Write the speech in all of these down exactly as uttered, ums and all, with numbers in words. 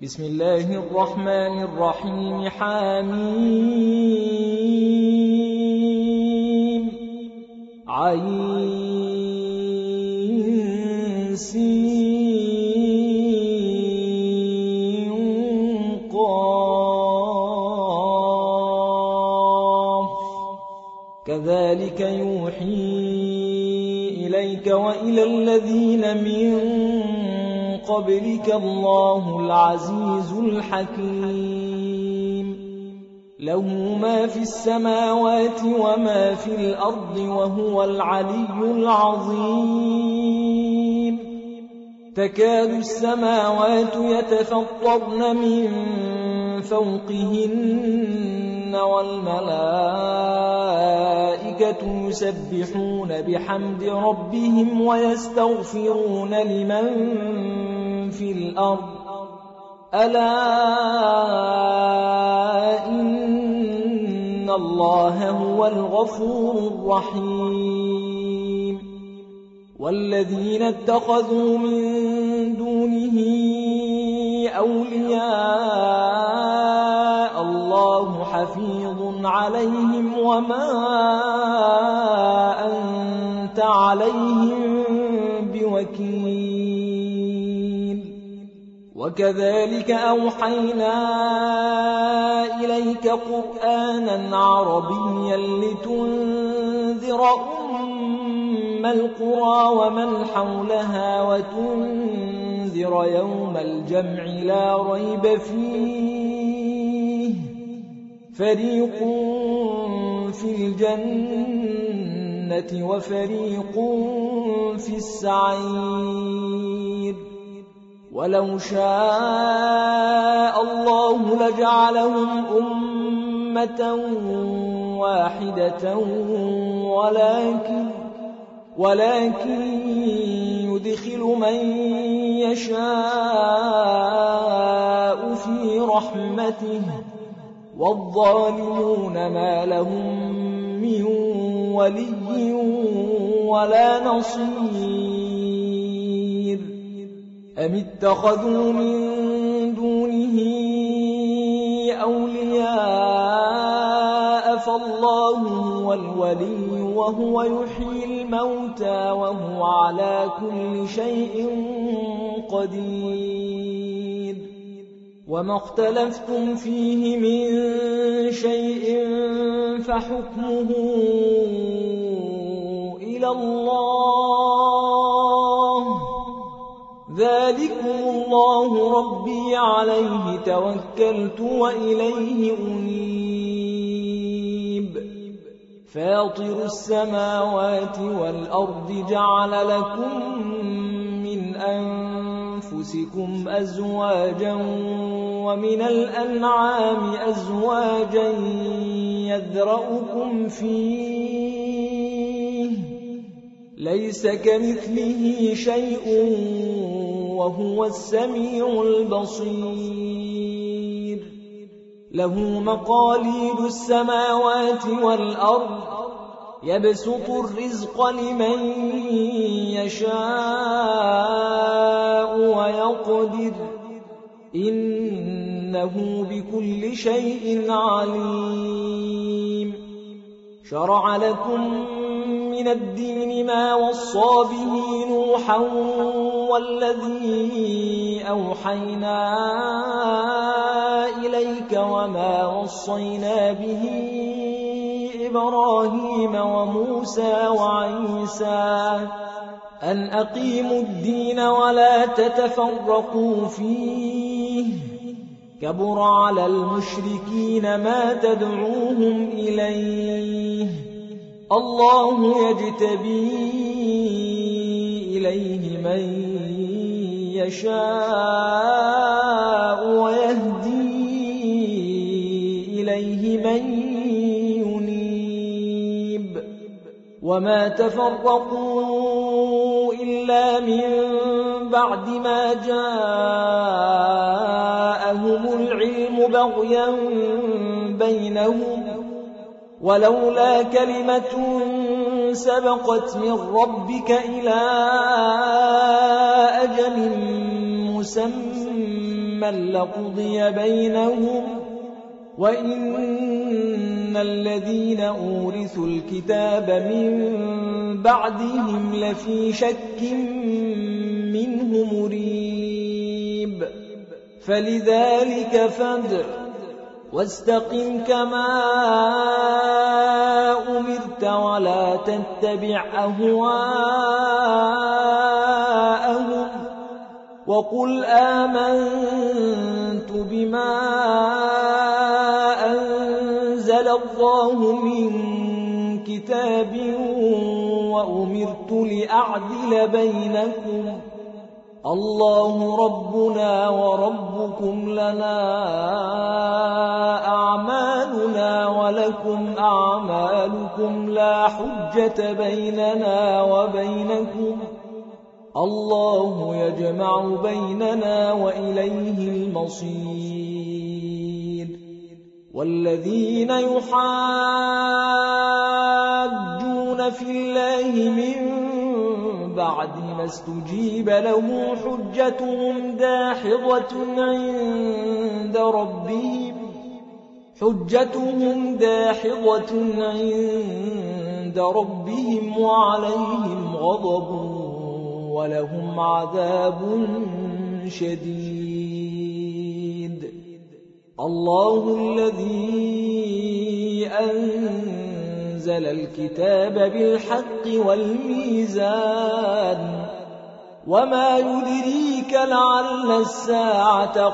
بسم الله الرحمن الرحيم. حميم عين سين قاف كذلك يوحي إليك وإلى الذين من قبلك الله العزيز الحكيم. له ما في السماوات وما في الأرض وهو العلي العظيم. تكاد السماوات يتفطرن من فوقهن والملائكة يسبحون بحمد ربهم ويستغفرون لمن في الأرض ألا إن الله هو الغفور الرحيم. والذين اتخذوا من دونه أولياء الله حفيظ عليهم وما أنت عليهم بوكيل. وكذلك أوحينا إليك قرآنا عربيا لتنذر أم القرى ومن حولها وتنذر يوم الجمع لا ريب فيه فريق في الجنة وفريق في السعير. ولو شاء الله لجعلهم أمة واحدة ولكن ولكن يدخل من يشاء في رحمته والظالمون ما لهم من ولي ولا نصير. أم اتخذوا من دونه أولياء فالله هو الولي وهو يحيي الموتى وهو على كل شيء قدير. وما اختلفتم فيه من شيء فحكمه إلى الله ذلكم الله ربي عليه توكلت وإليه أنيب. فاطر السماوات والأرض جعل لكم من أنفسكم أزواجا ومن الأنعام أزواجا يذرأكم فيه ليس كمثله شيء وهو السميع البصير. له مقاليد السماوات والأرض يبسط الرزق لمن يشاء ويقدر إنه بكل شيء عليم. شرع لكم من الدين ما وصى به نوحا والذي أوحينا إليك وما وصينا به إبراهيم وموسى وعيسى أن أقيموا الدين ولا تتفرقوا فيه كبر على المشركين ما تدعوهم إليه الله يجتبي إليه من يشاء ويهدي إليه من ينيب. وما تفرقوا إلا من بعد ما جاءهم العلم بغيا بينهم ولولا كلمة سبقت من ربك إلى أجل مسمى مسمى لقضي بينهم وإن الذين أورثوا الكتاب من بعدهم لفي شك منه مريب فلذلك فادع واستقم كما أمرت ولا تتبع أهواءهم وقل آمنت بما أنزل الله من كتاب وأمرت لأعدل بينكم الله ربنا وربكم لنا أعمالنا ولكم أعمالكم لا حجة بيننا وبينكم الله يجمع بيننا وإليه المصير والذين يحاجون في الله من بعد ما استجيب له حجتهم داحضة عند ربهم حجتهم داحضة عند ربهم وعليهم غضب ولهم عذاب شديد الله الذي أنزل الكتاب بالحق والميزان وما يدريك لعل الساعة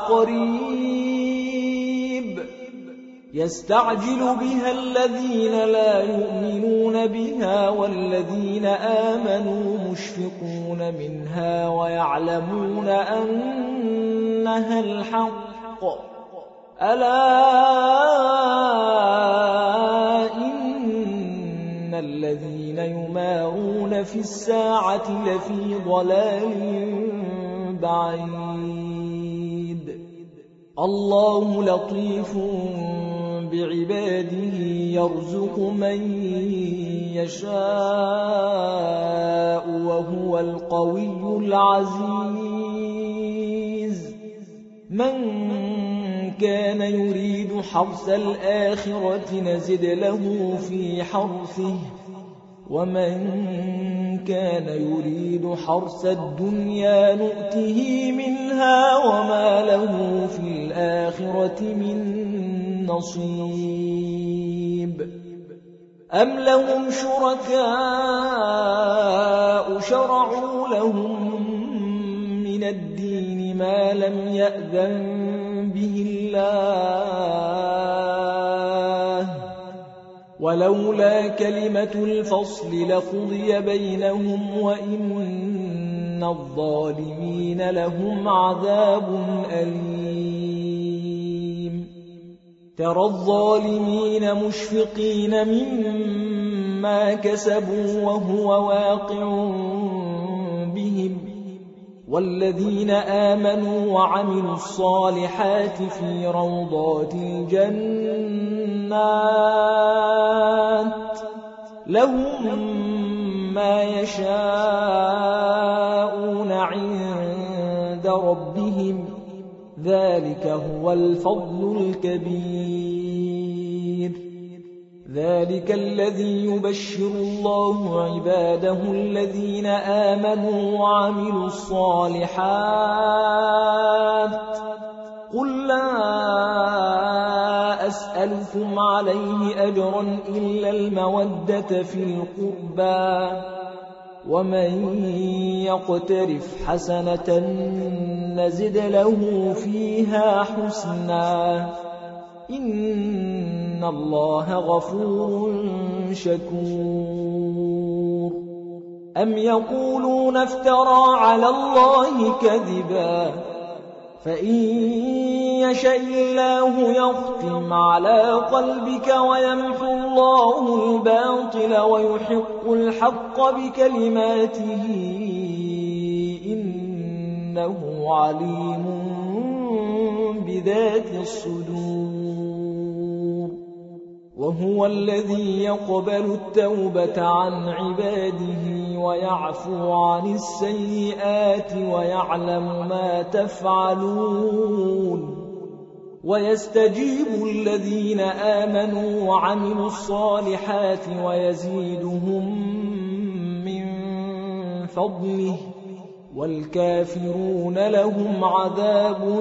قريب يستعجل بها الذين لا يؤمنون بها والذين آمنوا مشفقون منها ويعلمون أنها الحق ألا إن الذين يمارون في الساعة لفي ضلال بعيد الله لطيف بعباده يرزق من يشاء وهو القوي العزيز من كان يريد حرث الآخرة نزد له في حرثه ومن كان يريد حرث الدنيا نؤته منها وما له في الآخرة من نصيب أم لهم شركاء شرعوا لهم من الدين ما لم يأذن به الله ولولا كلمة الفصل لقضي بينهم وإن الظالمين لهم عذاب أليم ترى الظالمين مشفقين مما كسبوا وهو واقع بهم والذين آمنوا وعملوا الصالحات في روضات الجنات لهم ما يشاءون عند ربهم ذلك هو الفضل الكبير ذلك الذي يبشر الله عباده الذين آمنوا وعملوا الصالحات قل لا أسألكم عليه أجرا إلا المودة في القربى ومن يقترف حسنة نزد له فيها حسنا إن الله غفور شكور أم يقولون افترى على الله كذبا فإن يشاء الله يختم على قلبك ويمحو الله الباطل ويحق الحق بكلماته إنه عليم بذات الصدور وهو الذي يقبل التوبة عن عباده ويعفو عن السيئات ويعلم ما تفعلون ويستجيب الذين آمنوا وعملوا الصالحات ويزيدهم من فضله والكافرون لهم عذاب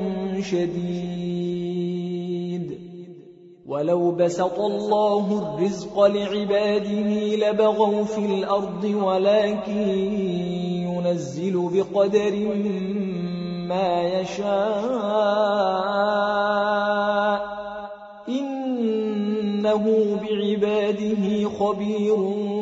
شديد. ولو بسط الله الرزق لعباده لبغوا في الأرض ولكن ينزل بقدر ما يشاء إنه بعباده خبير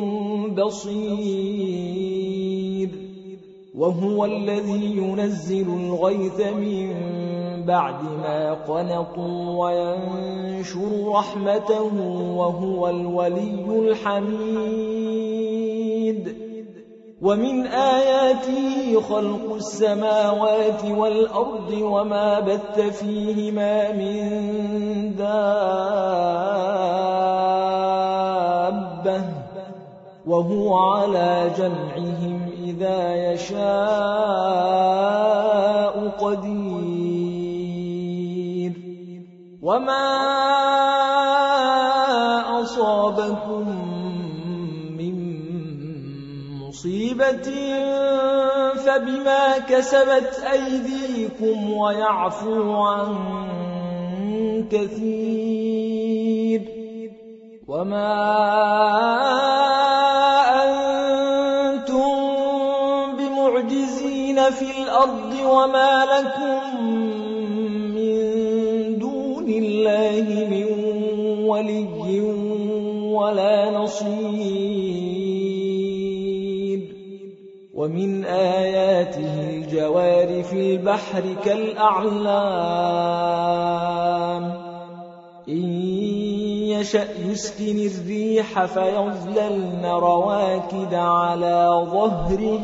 بصير. وهو الذي ينزل الغيث من بعد ما قنطوا وينشر رحمته وهو الولي الحميد. ومن آياته خلق السماوات والأرض وما بث فيهما من دابة وهو على جمعهم إذا يشاء قدير. وما أصابكم من مصيبة فبما كسبت أيديكم ويعفو عن كثير. وما أنتم بمعجزين في الأرض وما لكم من دون الله من ولي ولا نصير. ومن آياته الجوار في البحر كالأعلام إن يشأ يسكن الريح فيظللن رواكد على ظهره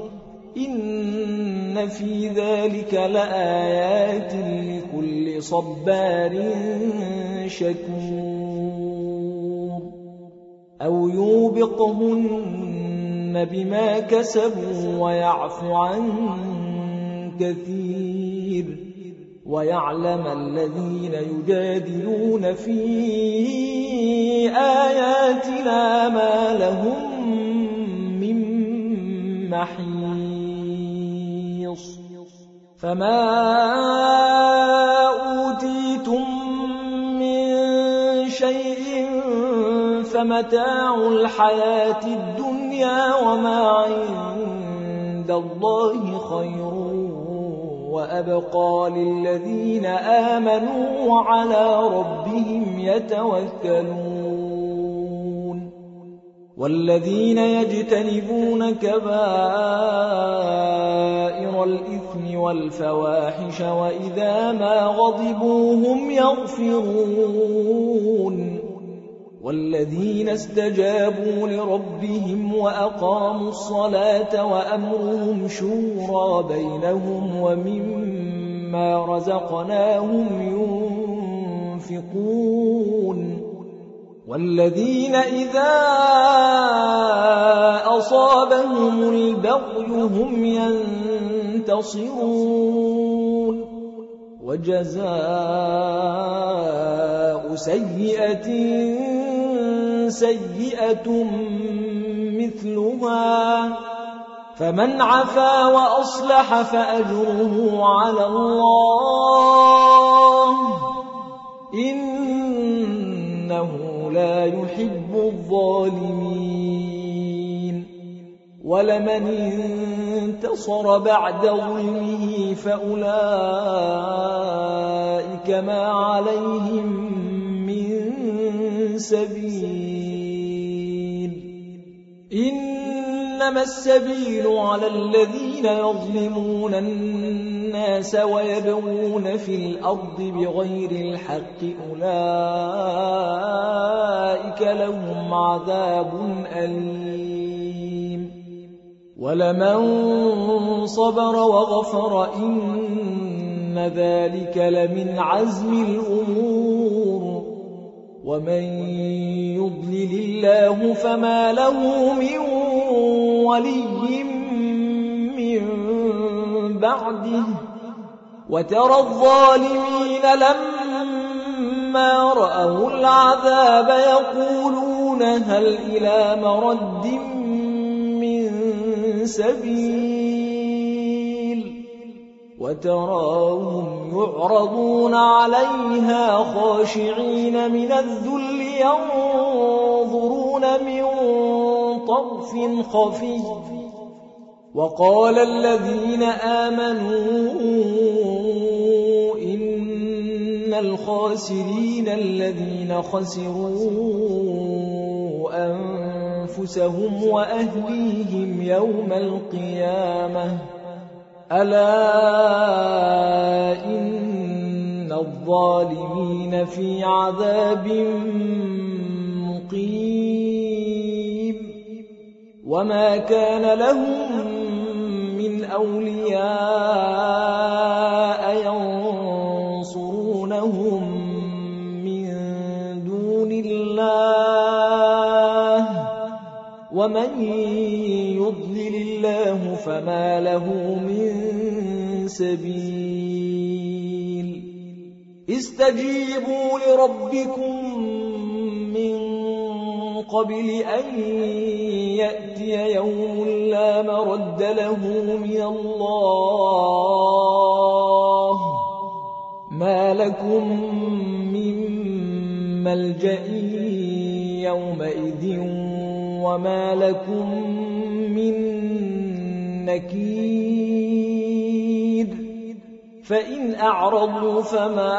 إن في ذلك لآيات لكل صبار شكور. أو يوبقهن بما كسبوا ويعفو عن كثير ويعلم الذين يجادلون في آياتنا ما لهم من محيص. فما أوتيتم من شيء فمتاع الحياة الدنيا وما عند الله خير وأبقى للذين آمنوا وعلى ربهم يتوكلون. والذين يجتنبون كبائر الإثم والفواحش وإذا ما غضبوا هم يغفرون. والذين استجابوا لربهم وأقاموا الصلاة وأمرهم شورى بينهم ومما رزقناهم ينفقون. والذين إذا أصابهم البغي هم ينتصرون. وجزاء سيئة سيئة مثلها فمن عفا وأصلح فأجره على الله إنه لا يحب الظالمين. ولمن انتصر بعد ظلمه فأولئك ما عليهم من سبيل. إنما السبيل على الذين يظلمون الناس ويبغون في الأرض بغير الحق أولئك لهم عذاب أليم. ولمن صبر وغفر إن ذلك لمن عزم الأمور. ومن يضلل الله فما له من وَلِيٍّ مِّن بَعْدِهِ وَتَرَى الظَّالِمِينَ لَمَّا رَأَوُا الْعَذَابَ يَقُولُونَ هَلْ إِلَىٰ مَرَدٍّ مِّن سَبِيلٍ وَتَرَاهُمْ يُعْرَضُونَ عَلَيْهَا خَاشِعِينَ مِنَ الذُّلِّ يَنظُرُونَ مِن طَرْفٍ خَفِيٍّ وَقَالَ الَّذِينَ آمَنُوا إِنَّ الْخَاسِرِينَ الَّذِينَ خَسِرُوا أَنفُسَهُمْ وَأَهْلِيهِمْ يَوْمَ الْقِيَامَةِ أَلَا إِنَّ الظَّالِمِينَ فِي عَذَابٍ مُقِيمٍ وَمَا كَانَ لَهُم مِّنْ أَوْلِيَاءَ يَنصُرُونَهُم مِّن دُونِ اللَّهِ وَمَن يُضْلِلِ اللَّهُ فَمَا لَهُ مِن سَبِيلٍ اسْتَجِيبُوا لِرَبِّكُم مِّن قَبْلِ أَن يَأْتِيَ يَوْمٌ لَّا مَرَدَّ لَهُ مِنَ اللَّهِ مَا لَكُم مِّن مَّلْجَإٍ يَوْمَئِذٍ وَمَا لَكُم مِّن نَّكِيرٍ فَإِنْ أَعْرَضُوا فَمَا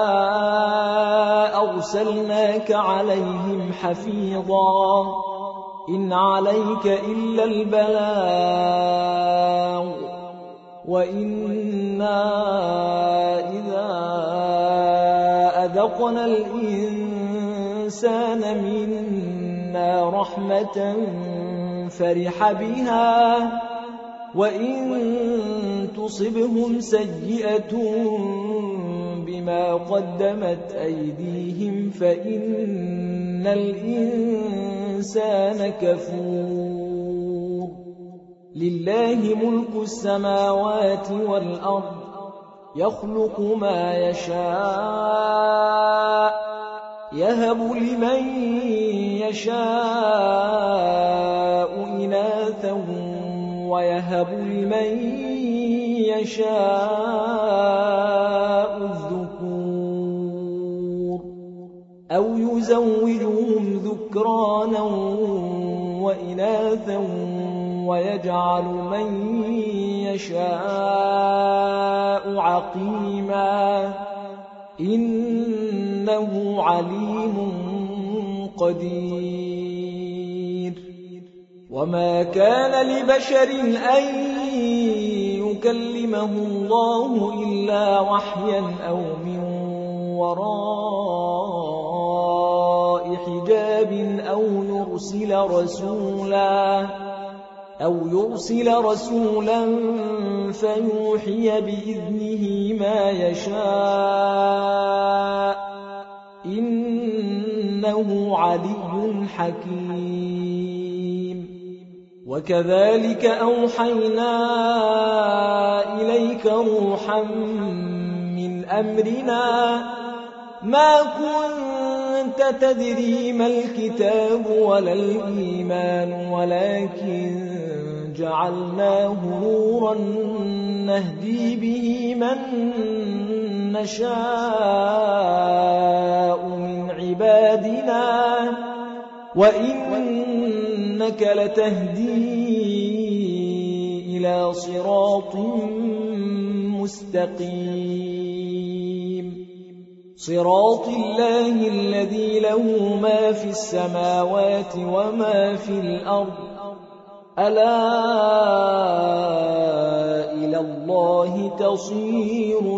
أَرْسَلْنَاكَ عَلَيْهِمْ حَفِيظًا إِنْ عَلَيْكَ إِلَّا الْبَلَاغُ وَإِنَّا إِذَا أَذَقْنَا الْإِنسَانَ مِنَّا رَحْمَةً فَرِحَ بِهَا وَإِن تُصِبْهُمْ سَيِّئَةٌ بِمَا قَدَّمَتْ أَيْدِيهِمْ فَإِنَّ الْإِنسَانَ كَفُورٌ لِلَّهِ مُلْكُ السَّمَاوَاتِ وَالْأَرْضِ يَخْلُقُ مَا يَشَاءُ يَهَبُ لِمَن يَشَاءُ إِنَاثًا وَيَهَبُ لِمَن يَشَاءُ الذُّكُورَ أَوْ يُزَوِّجُهُمْ ذُكْرَانًا وَإِنَاثًا وَيَجْعَلُ مَن يَشَاءُ عَقِيمًا إِنَّهُ عَلِيمٌ قَدِيرٌ وَمَا كَانَ لِبَشَرٍ أَن يُكَلِّمَهُ اللَّهُ إِلَّا وَحْيًا أَوْ مِن وَرَاءِ حِجَابٍ أَوْ يُرْسِلَ رَسُولًا أَوْ يُرْسِلَ رَسُولًا فَيُوحِيَ بِإِذْنِهِ مَا يَشَاءُ إِنَّهُ عَلِيٌّ حَكِيمٌ وَكَذَلِكَ أَوْحَيْنَا إِلَيْكَ رُوحًا مِّنْ أَمْرِنَا مَا كُنتَ تَدْرِي مَا الْكِتَابُ وَلَا الْإِيمَانُ وَلَكِن جَعَلْنَاهُ نُورًا نَّهْدِي بِهِ مَن نَّشَاءُ مِنْ عِبَادِنَا وَإِنَّكَ لَتَهْدِي إِلَى صِرَاطٍ مُّسْتَقِيمٍ صِرَاطِ اللَّهِ الَّذِي لَهُ مَا فِي السَّمَاوَاتِ وَمَا فِي الْأَرْضِ أَلَا إِلَى اللَّهِ تَصِيرُ